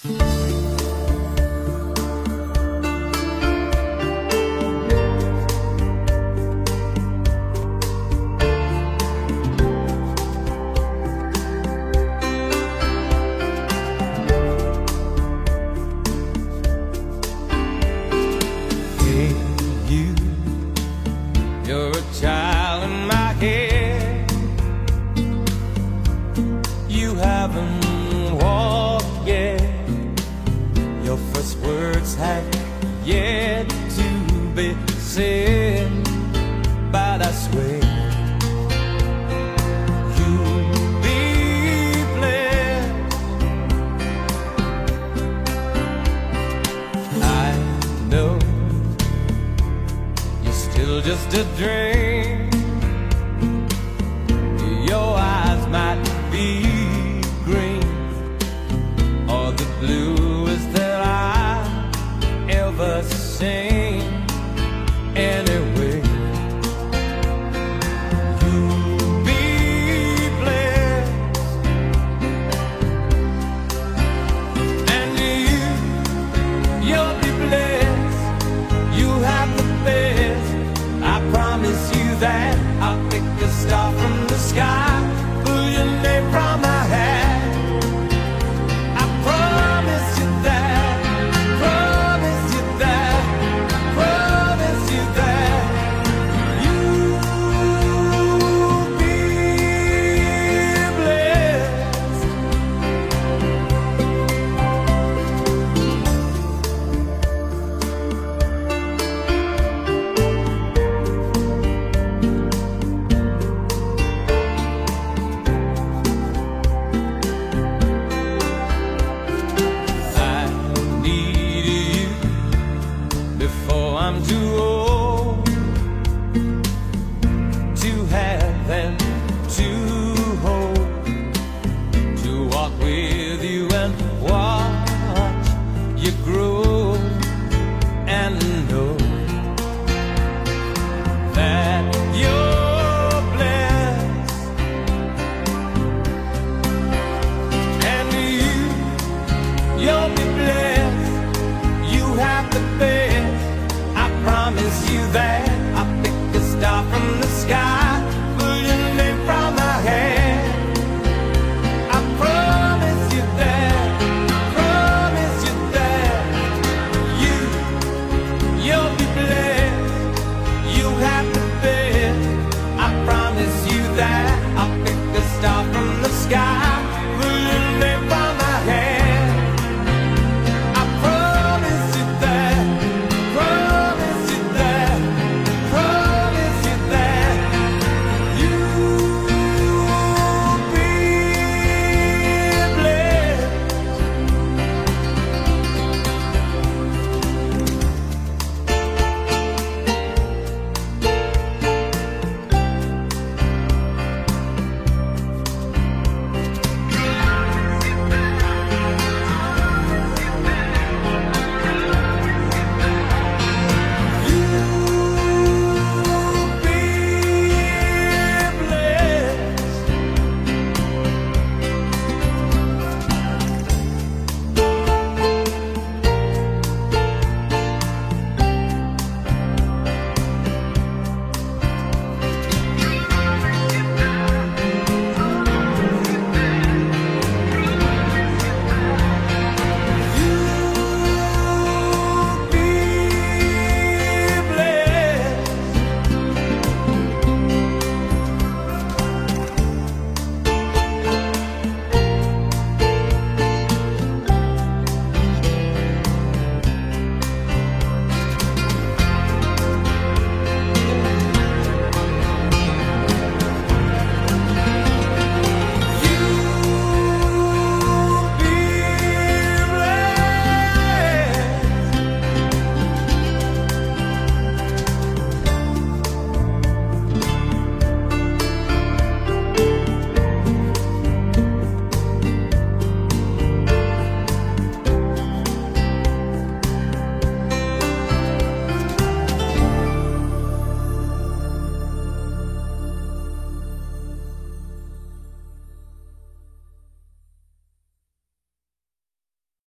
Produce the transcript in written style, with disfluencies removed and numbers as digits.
You're a child in my head. You haven't walked yet. Your first words have yet to be said. But I swear you'll be blessed. I know still just a dream. Your eyes might be green or the bluest that I've ever seen. Anyway, you'll be blessed, and you'll be blessed. You have the best. I promise you that I'll pick a star from the sky, pull your name from my hat. I promise you that, promise you that, promise you that you'll be blessed. I'm too old to have and to hold, to walk with